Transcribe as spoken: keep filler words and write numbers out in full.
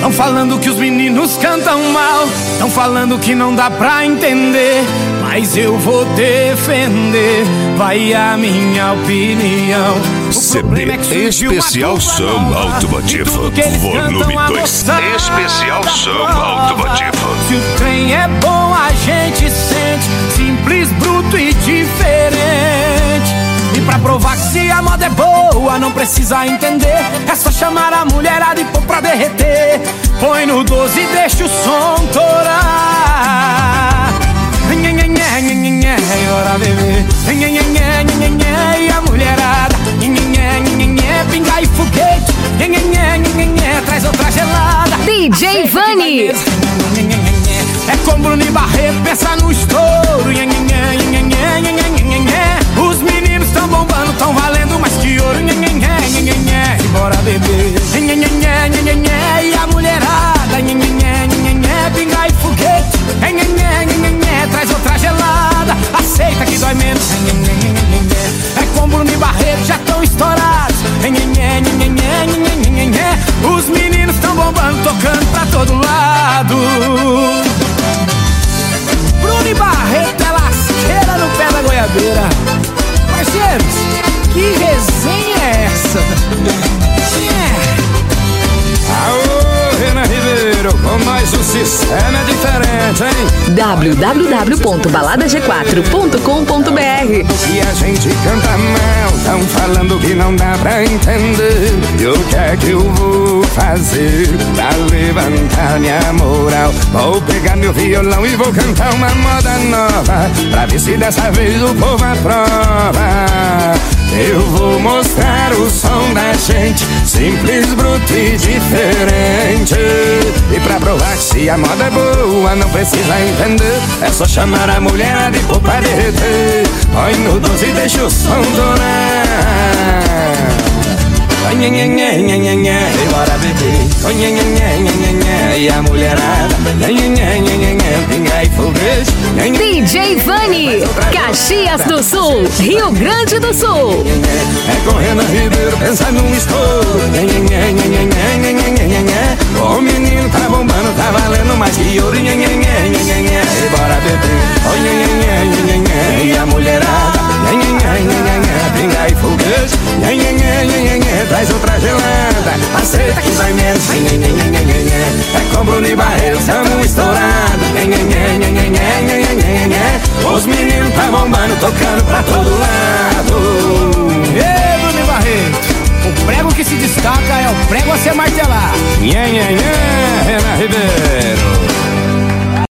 Tão falando que os meninos cantam mal, tão falando que não dá pra entender, mas eu vou defender, vai a minha opinião. C D é Especial Samba Automotivo, volume dois. Especial Samba Automotivo. Se o trem é bom a gente sente, simples, bruto e diferente. E pra provar que se a moda é boa não precisa entender, é só chamar a mulherada e pôr pra derreter. Põe no doze e deixa o som torar. Bora beber. E a mulherada pinga e foguete. Traz outra gelada. D J Vani. É com Bruno e Barreto, pensa no estouro. Os meninos tão bombando, tão valendo mais que ouro. Bora beber. E a mulherada pinga e foguete. Traz outra gelada, aceita que dói menos. É com Bruno e Barreto, já tão estourados. Os meninos tão bombando, tocando pra todo lado. Bruno e Barreto é lasqueira no pé da goiabeira. Parceiros, que resenha é essa? Aô, Renan Ribeiro, com mais um sistema diferente, hein? w w w ponto balada g quatro ponto com ponto b r. E a gente canta mal, tão falando que não dá pra entender. E o que é que eu vou fazer pra levantar minha moral? Vou pegar meu violão e vou cantar uma moda nova, pra ver se dessa vez o povo aprova. Eu vou mostrar o som da gente, simples, bruto e diferente. E pra provar que se a moda é boa não precisa entender, é só chamar a mulher e pôr pra derreter. Põe no doze e deixa o som torar. E bora beber. E a mulherada pinga e foguete. D J Vani, Caxias do Sul, Rio Grande do Sul. É com Renan Ribeiro, pensa num estouro. O menino tá bombando, tá valendo mais que ouro. E bora beber. E a mulherada pinga e foguete. Traz outra gelada, aceita que vai menos. É com Bruno e Barreto, estamos estourados. Os meninos tá bombando, tocando pra todo lado. Ei, Bruno e Barreto, o prego que se destaca é o prego a ser martelado.